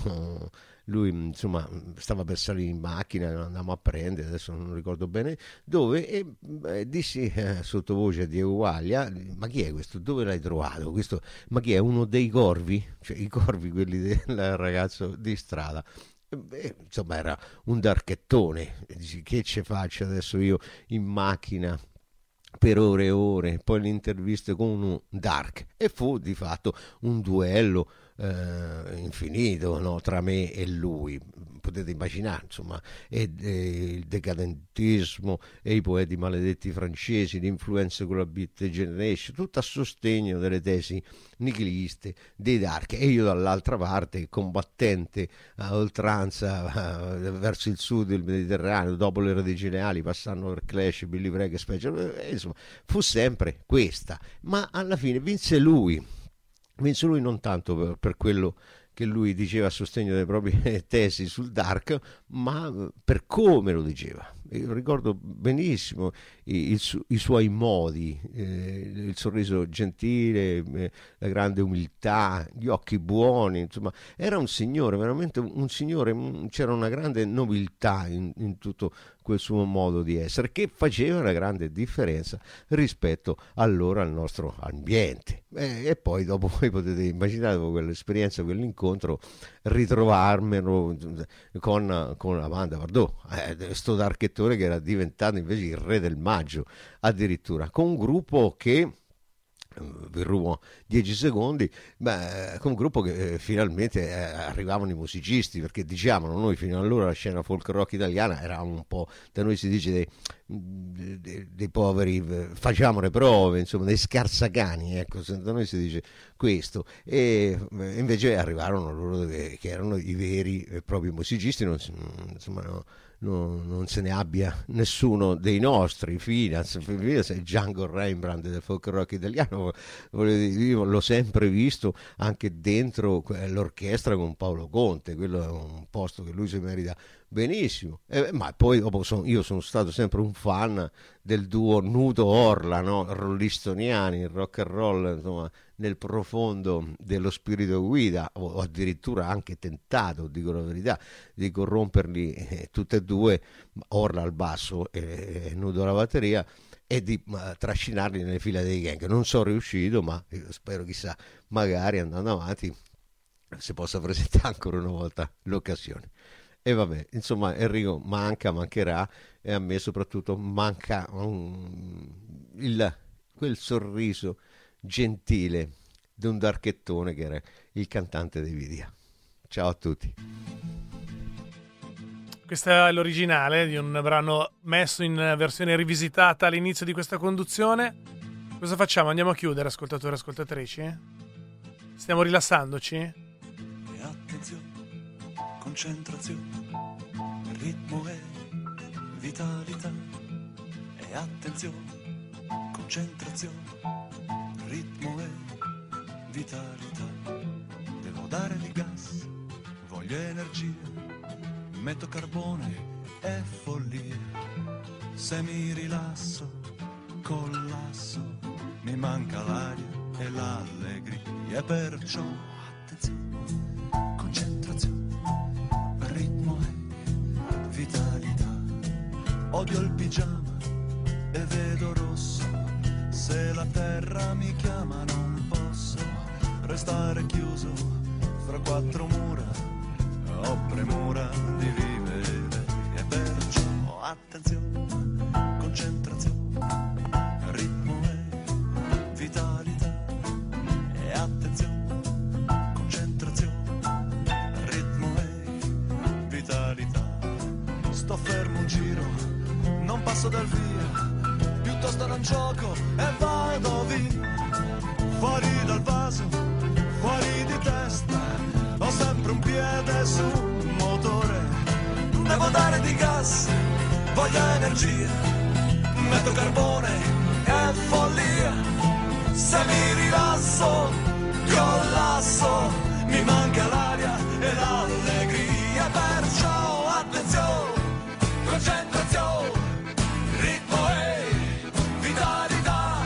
lui insomma stava per salire in macchina, lo andavamo a prendere, adesso non ricordo bene dove, e eh, dissi eh, sottovoce a Diego Quaglia: ma chi è questo? Dove l'hai trovato? Questo, ma chi è? Uno dei corvi? Cioè i corvi, quelli del ragazzo di strada. Beh, insomma era un darchettone. Dici, che ce faccio adesso io in macchina per ore e ore, poi le interviste con un dark, e fu di fatto un duello eh, infinito, no, tra me e lui. Potete immaginare, insomma, e, e il decadentismo e i poeti maledetti francesi, l'influenza con la Beat Generation, tutto a sostegno delle tesi nichiliste dei dark, e io dall'altra parte, combattente a oltranza uh, verso il sud del Mediterraneo, dopo le radici leali, passando per Clash, Billy Bragg e Special, eh, insomma, fu sempre questa. Ma alla fine vinse lui, vinse lui non tanto per, per quello che lui diceva a sostegno delle proprie tesi sul dark, ma per come lo diceva. Io ricordo benissimo i, il su, i suoi modi, eh, il sorriso gentile, eh, la grande umiltà, gli occhi buoni, insomma era un signore, veramente un, un signore, c'era una grande nobiltà in, in tutto quel suo modo di essere, che faceva una grande differenza rispetto allora al nostro ambiente. Eh, e poi dopo voi potete immaginare, dopo quell'esperienza, quell'incontro, ritrovarmelo con, con la banda Bardot, eh, sto darchettone che era diventato invece il re del maggio, addirittura, con un gruppo che, vi rubo dieci secondi, beh, con un gruppo che eh, finalmente eh, arrivavano i musicisti, perché diciamolo, noi fino allora la scena folk rock italiana eravamo un po', da noi si dice dei, dei, dei poveri, facciamo le prove, insomma dei scarsacani, ecco, da noi si dice questo, e invece arrivarono loro che, che erano i veri e propri musicisti, non, insomma no, No, non se ne abbia nessuno dei nostri. Finaz, Finaz è Django Rembrandt del folk rock italiano, io l'ho sempre visto anche dentro l'orchestra con Paolo Conte, quello è un posto che lui si merita benissimo. Eh, ma poi dopo son, io sono stato sempre un fan del duo Nudo Orla, no? Rollistoniani, il rock and roll, insomma, nel profondo dello spirito guida, o addirittura anche tentato, dico la verità, di corromperli eh, tutte e due, Orla al basso e, e Nudo alla batteria, e di uh, trascinarli nelle fila dei gang. Non sono riuscito, ma io spero, chissà, magari andando avanti si possa presentare ancora una volta l'occasione. E vabbè, insomma, Enrico manca, mancherà, e a me soprattutto manca um, il, quel sorriso gentile di un darchettone che era il cantante dei Vidia. Ciao a tutti. Questa è l'originale di un brano messo in versione rivisitata all'inizio di questa conduzione. Cosa facciamo? Andiamo a chiudere, ascoltatori e ascoltatrici? Stiamo rilassandoci? E attenzione, concentrazione, ritmo e vitalità. E attenzione, concentrazione, ritmo e vitalità. Devo dare il gas, voglio energia, metto carbone e follia. Se mi rilasso, collasso, mi manca l'aria e l'allegria. Perciò attenzione, concentrazione, ritmo e vitalità. Odio il pigiama e vedo rosso, se la terra mi chiama non posso restare chiuso fra quattro mura, ho premura di vivere. E perciò attenzione, concentrazione, ritmo e vitalità. E attenzione, concentrazione, ritmo e vitalità. Sto fermo un giro, non passo dal via, piuttosto non gioco e vado via. Fuori dal vaso, fuori di testa, ho sempre un piede sul motore. Devo dare di gas, voglio energia, metto carbone e follia. Se mi rilasso, collasso, mi manca l'aria e l'allegria. Perciò attenzione, concentrazione, ritmo e vitalità.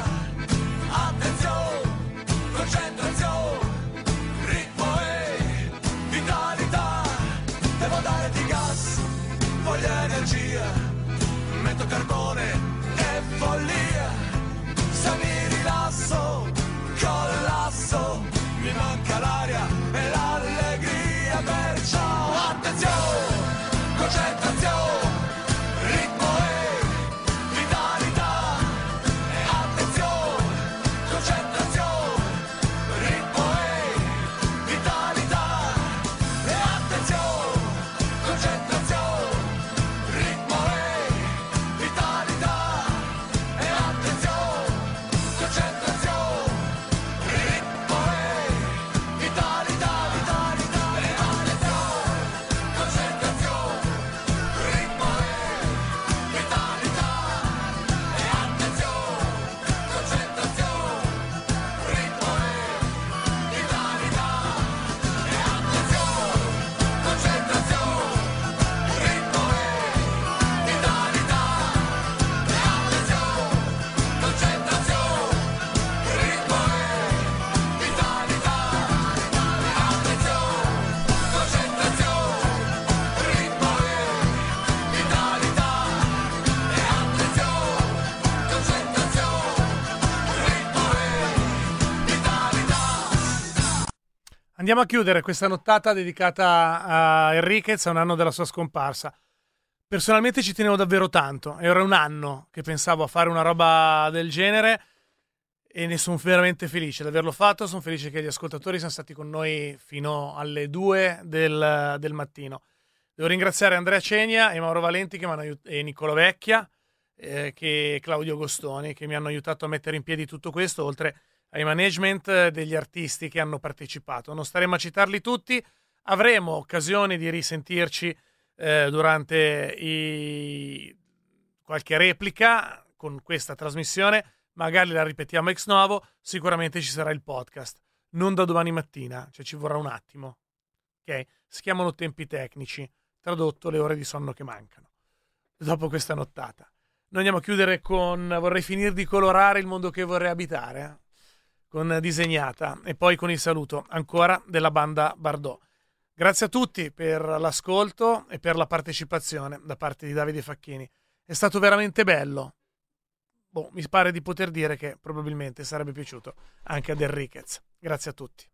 Attenzione, concentrazione, ritmo e vitalità. Devo dare di gas, voglio energia, metto carbone e follia. Se mi rilasso, collasso, mi manca l'aria e l'allegria. Perciò attenzione, concentrazione, ritmo e vitalità. E attenzione, concentrazione, ritmo e vitalità. E attenzione, concentrazione, ritmo e vitalità. E attenzione, concentrazione, ritmo e vitalità, vitalità. E attenzione, concentrazione, ritmo e vitalità. E attenzione, concentrazione, ritmo e vitalità. E attenzione, concentrazione, ritmo e vitalità. E attenzione, concentrazione, ritmo e vitalità. E attenzione, concentrazione, ritmo e vitalità. E attenzione, concentrazione, ritmo e vitalità. Andiamo a chiudere questa nottata dedicata a Enriquez, a un anno della sua scomparsa. Personalmente ci tenevo davvero tanto. Era un anno che pensavo a fare una roba del genere e ne sono veramente felice di averlo fatto. Sono felice che gli ascoltatori siano stati con noi fino alle due del, del mattino. Devo ringraziare Andrea Cegna e Mauro Valenti che mi hanno aiut- e Niccolo Vecchia eh, che Claudio Gostoni che mi hanno aiutato a mettere in piedi tutto questo, oltre ai management degli artisti che hanno partecipato. Non staremo a citarli tutti, avremo occasioni di risentirci eh, durante i... qualche replica con questa trasmissione, magari la ripetiamo ex novo, sicuramente ci sarà il podcast, non da domani mattina, cioè ci vorrà un attimo, ok? Si chiamano tempi tecnici, tradotto le ore di sonno che mancano, dopo questa nottata. Noi andiamo a chiudere con vorrei finire di colorare il mondo che vorrei abitare, eh? Con Disegnata e poi con il saluto ancora della banda Bardot. Grazie a tutti per l'ascolto e per la partecipazione da parte di Davide Facchini. È stato veramente bello. Boh, mi pare di poter dire che probabilmente sarebbe piaciuto anche ad Enriquez. Grazie a tutti.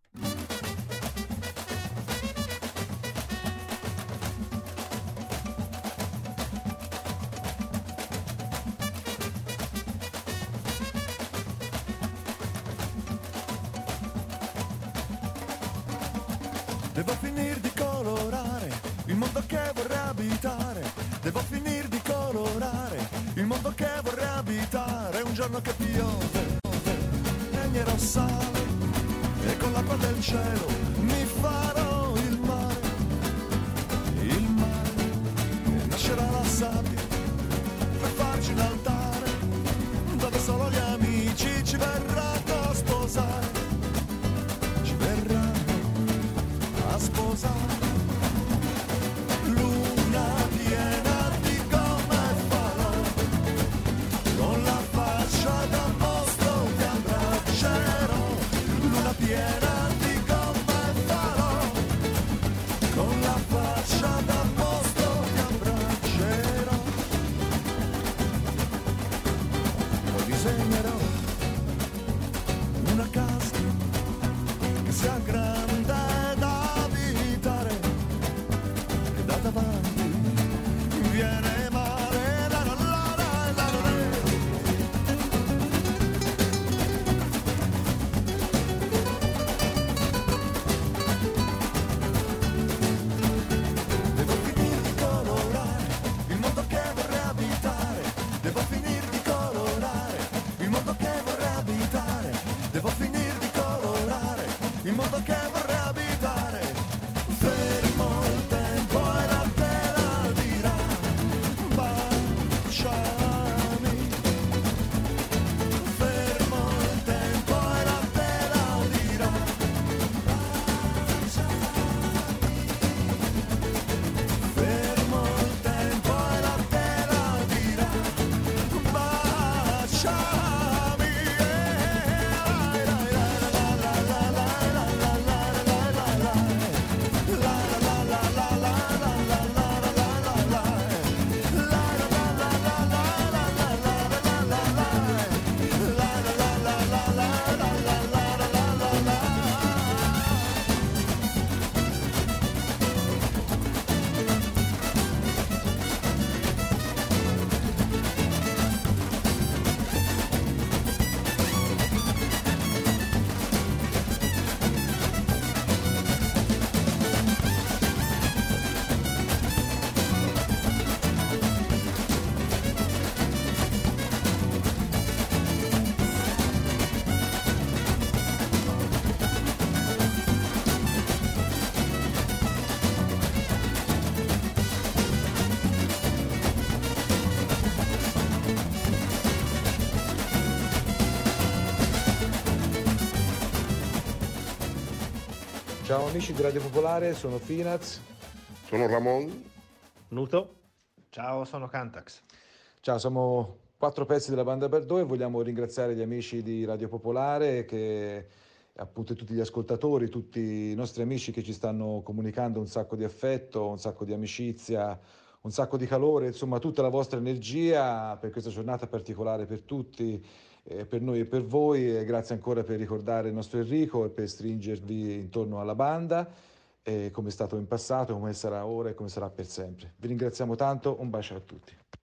Devo finire di colorare il mondo che vorrei abitare. Devo finire di colorare il mondo che vorrei abitare. Un giorno che piove, regnerò sale e con l'acqua del cielo mi farò il mare. Il mare e nascerà la sabbia per farci un altare dove solo gli amici ci verranno a sposare. Ci verranno a sposare. Luna piena di gomma e falò, con la faccia da mostro ti abbraccerò. Luna piena di gomma e falò, con la faccia da mostro ti abbraccerò. Poi disegnerò una casa che sia grande da abitare, che da davanti viene mare. La la la la la la. Devo finire di colorare il mondo che vorrei abitare. Devo finire di colorare il mondo che vorrei abitare. Devo finire di colorare il mondo che vorrei abitare. Fermo il tempo e la te la dirà. Baciami. Fermo il tempo e la te la dirà. Fermo il tempo e la te la dirà. Baciami. Ciao amici di Radio Popolare, sono Finaz. Sono Ramon. Nuto. Ciao, sono Cantax. Ciao, siamo quattro pezzi della banda Bardot e vogliamo ringraziare gli amici di Radio Popolare, che appunto tutti gli ascoltatori, tutti i nostri amici che ci stanno comunicando un sacco di affetto, un sacco di amicizia, un sacco di calore, insomma tutta la vostra energia per questa giornata particolare per tutti, eh, per noi e per voi, e grazie ancora per ricordare il nostro Enrico e per stringervi intorno alla banda, eh, come è stato in passato, come sarà ora e come sarà per sempre. Vi ringraziamo tanto, un bacio a tutti.